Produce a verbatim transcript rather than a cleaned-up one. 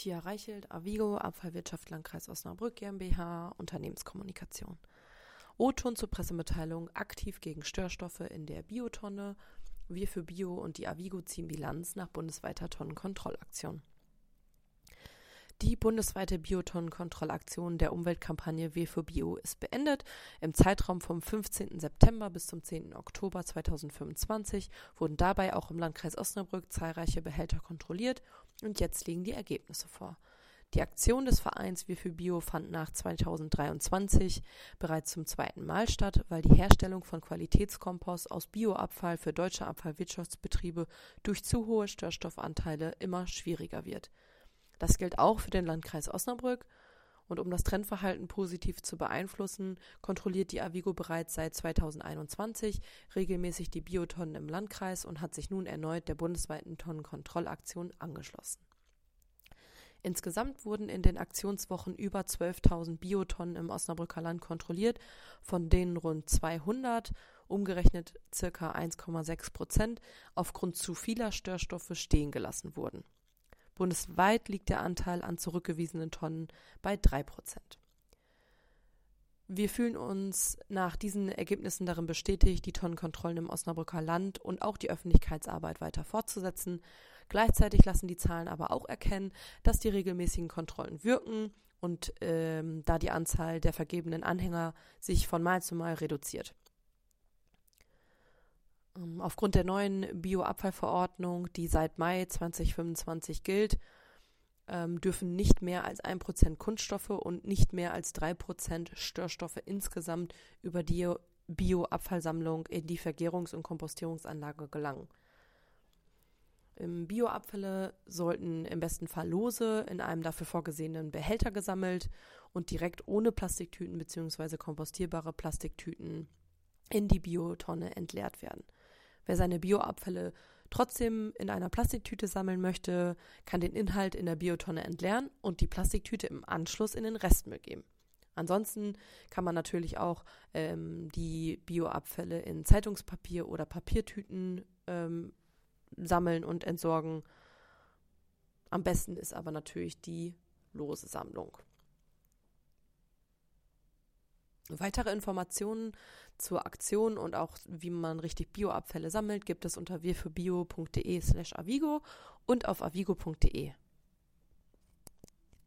Tia Reichelt, Avigo, Abfallwirtschaft Landkreis Osnabrück GmbH, Unternehmenskommunikation. O-Ton zur Pressemitteilung aktiv gegen Störstoffe in der Biotonne. Wir für Bio und die Avigo ziehen Bilanz nach bundesweiter Tonnenkontrollaktion. Die bundesweite Biotonnenkontrollaktion der Umweltkampagne Wir für Bio ist beendet. Im Zeitraum vom fünfzehnten September bis zum zehnten Oktober zweitausendfünfundzwanzig wurden dabei auch im Landkreis Osnabrück zahlreiche Behälter kontrolliert und jetzt liegen die Ergebnisse vor. Die Aktion des Vereins Wir für Bio fand nach zweitausenddreiundzwanzig bereits zum zweiten Mal statt, weil die Herstellung von Qualitätskompost aus Bioabfall für deutsche Abfallwirtschaftsbetriebe durch zu hohe Störstoffanteile immer schwieriger wird. Das gilt auch für den Landkreis Osnabrück und um das Trendverhalten positiv zu beeinflussen, kontrolliert die Avigo bereits seit zweitausendeinundzwanzig regelmäßig die Biotonnen im Landkreis und hat sich nun erneut der bundesweiten Tonnenkontrollaktion angeschlossen. Insgesamt wurden in den Aktionswochen über zwölftausend Biotonnen im Osnabrücker Land kontrolliert, von denen rund zweihundert, umgerechnet ca. eins Komma sechs Prozent, aufgrund zu vieler Störstoffe stehen gelassen wurden. Bundesweit liegt der Anteil an zurückgewiesenen Tonnen bei drei Prozent. Wir fühlen uns nach diesen Ergebnissen darin bestätigt, die Tonnenkontrollen im Osnabrücker Land und auch die Öffentlichkeitsarbeit weiter fortzusetzen. Gleichzeitig lassen die Zahlen aber auch erkennen, dass die regelmäßigen Kontrollen wirken und ähm, da die Anzahl der vergebenen Anhänger sich von Mal zu Mal reduziert. Aufgrund der neuen Bioabfallverordnung, die seit Mai zweitausendfünfundzwanzig gilt, ähm, dürfen nicht mehr als ein Prozent Kunststoffe und nicht mehr als drei Prozent Störstoffe insgesamt über die Bioabfallsammlung in die Vergärungs- und Kompostierungsanlage gelangen. Bioabfälle sollten im besten Fall lose in einem dafür vorgesehenen Behälter gesammelt und direkt ohne Plastiktüten bzw. kompostierbare Plastiktüten in die Biotonne entleert werden. Wer seine Bioabfälle trotzdem in einer Plastiktüte sammeln möchte, kann den Inhalt in der Biotonne entleeren und die Plastiktüte im Anschluss in den Restmüll geben. Ansonsten kann man natürlich auch ähm, die Bioabfälle in Zeitungspapier oder Papiertüten ähm, sammeln und entsorgen. Am besten ist aber natürlich die lose Sammlung. Weitere Informationen zur Aktion und auch wie man richtig Bioabfälle sammelt, gibt es unter wir für bio punkt de slash avigo und auf avigo punkt de.